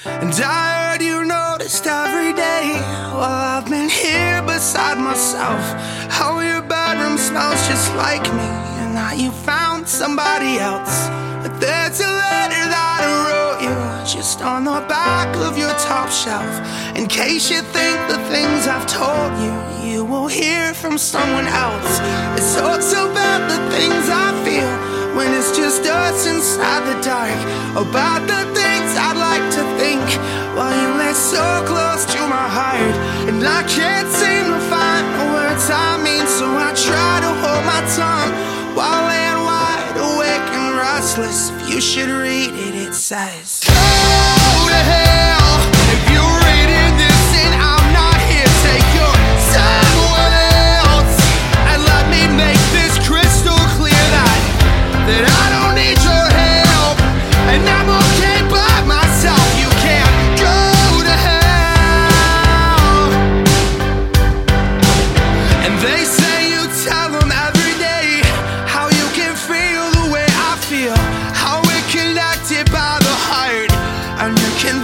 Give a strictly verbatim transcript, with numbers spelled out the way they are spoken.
And I heard you noticed every day while I've been here beside myself how your bedroom smells just like me, and that you found somebody else. But there's a letter that I wrote you just on the back of your top shelf, in case you think the things I've told you you will hear from someone else. It talks about the things I feel when it's just us inside the dark, about the things I'd like to think while you lay so close to my heart. And I can't seem to find the words I mean, so I try to hold my tongue while laying wide awake and restless. If you should read it, it says, go to hell if you're reading this and I'm not here. Take your someone else and let me make this crystal clear that that I don't need your help, and I'm okay by myself. You can't go to hell. And they say you tell them every day how you can feel the way I feel, how we're connected by the heart, and you can